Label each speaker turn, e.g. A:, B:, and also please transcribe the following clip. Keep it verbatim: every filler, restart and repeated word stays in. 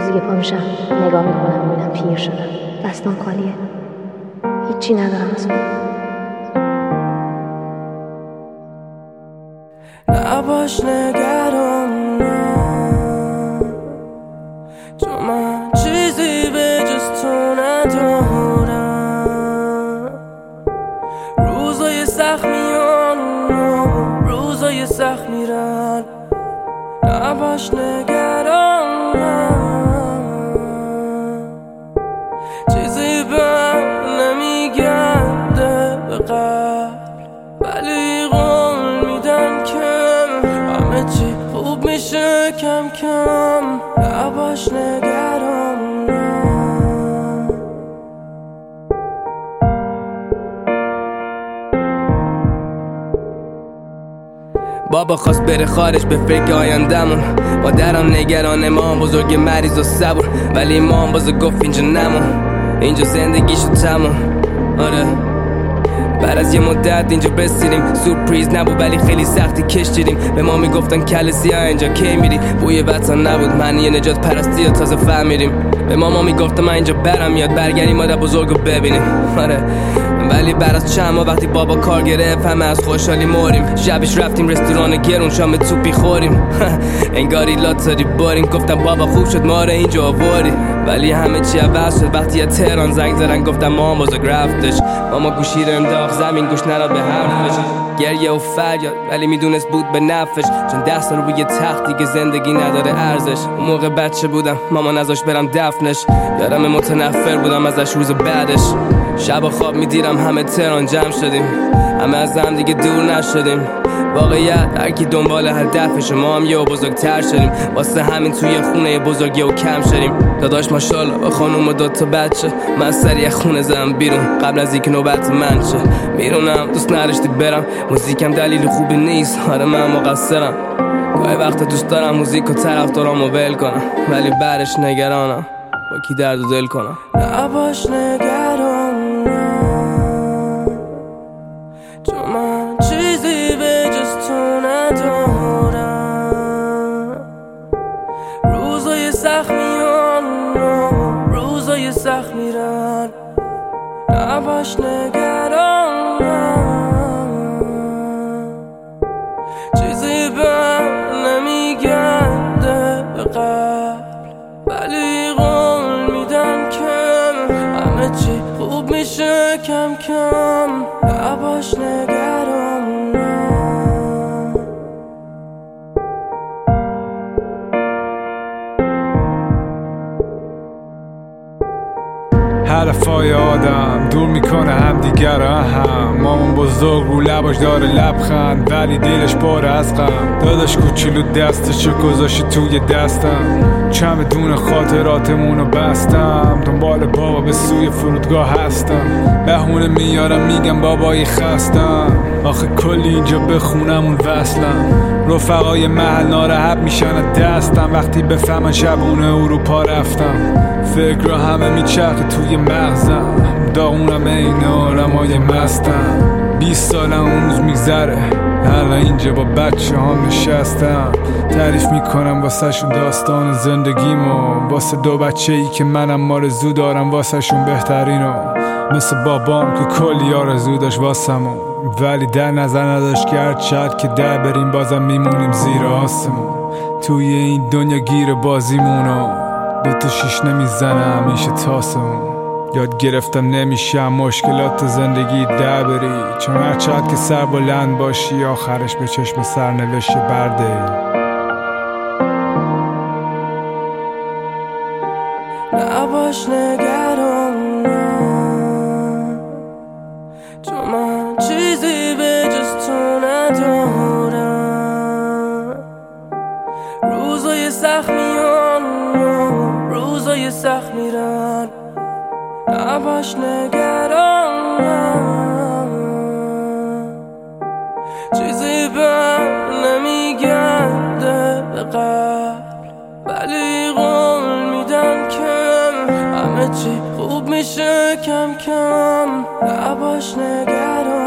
A: روزی که پا میشم نگاه میکنم میبینم پیر شدم، دستام خالیه، هیچی ندارم از خودم.
B: نباش نگران چون من چیزی به جز تو ندارم. روزای سخت میان روزای سخت میرن، نباش نگران چیزی به نمیگرده به قلب، ولی قول میدم که همه چی خوب میشه کم کم. نباش نگران بابا خواست بره خارج به فکر آیندمون، مادرم نگران ما بزرگ مریض و صبور، ولی ما باز گفت اینجا نمون، اینجا زندگیشو تموم. آره بعد از یه مدت اینجا بسیریم، سورپریز نبود ولی خیلی سختی کشیدیم. به ما میگفتن کل سیاه اینجا کی میری، بوی وطن نبود معنی نجات پرستی یا تازه فهمیدیم. به ما ما میگفتن من اینجا برم یاد برگردیم مادر بزرگو ببینیم. آره ولی بعد از چند ما وقتی بابا کار گرفت همه از خوشحالی موریم. شبش رفتیم رستوران گرون شام توپی خوریم انگاری لاتاری باریم. گفتم بابا خوب شد ما رو اینجا آوردی، ولی همه چی عوض شد وقتی یه تهران زنگ زدن گفتم مام بزرگ رفتش. ماما گوشی رو انداخت زمین گوش نداد به حرفش، گریه و فریاد ولی میدونست بود به نفعش، چون ده سال روی تختی که زندگی نداره ارزش. اون موقع بچه بودم ماما نذاش برم دفنش، یادم متنفر بودم ازش روز بعدش. شب خواب میدیرم همه تهران جمع شدیم، همه از هم دیگه دور نشدیم. واقعیت هر کی دنبال هدفش، ما هم یه بزرگتر شدیم، واسه همین توی خونه بزرگی و کم شدیم. داداش ماشاءالله با خانوم و دوتا بچه، من سریع خونه زدم بیرون قبل از اینکه نوبت من شه. میرونم دوست نداشتی برم، موزیکم دلیل خوبی نیست، آره من مقصرم. گاهی وقت دوست دارم موزیک و طرفدارامو ول کنم، ولی بعدش نگرانم با کی درد و دل کنم. نباش نگران چون من چیزی به جز تو ندارم. روزای سخت میان روزای سخت میرن، نباش نگران چیزی به نمیگرده به قلب، ولی قول میدم که همه چی خوب میشه کم کم. نباش نگران
C: حرفای آدم دور میکنه هم دیگر هم. مامان بزرگ رو لباش داره لبخند ولی دلش باره از غم. داداش کوچولو دستشو گذاشتی توی دستم، چمدون خاطراتمونو بستم. دنبال بابا به سوی فرودگاه هستم، بهونه میارم میگم بابایی خستم. آخه کلی اینجا بخونم اون وصلم، رفقای محل ناراحت میشن دستم وقتی بفهمن شبونه اروپا رفتم. فکر همه میچرخه توی مغزم، داغونم این آرمای مستم. بیست سالم اون روز میگذره، حالا اینجا با بچه هم نشستم. تعریف میکنم واسه شون داستان زندگیمو، واسه دو بچه ای که منم آرزو دارم واسه شون بهترینو. مثل بابام که کلی آرزو داشت واسمون، ولی در نظر نداشت که هر چقدر که در بریم بازم میمونیم زیر آسمون. توی این دنیا گیر بازیمونو دوتا شیش نمیزنه همیشه تاسمون. یاد گرفتم نمیشم مشکلات زندگی در بری، چون هر چقدر که سر بلند باشی آخرش به چشم سرنوشت برده.
B: نباش نگران چون من چیزی به جز تو ندارم. روزای سخت میان روزای سخت میرن، نباش نگران چیزی به نمیگرده به قلب، ولی قول میدم که همه چی خوب میشه کم کم. نباش نگران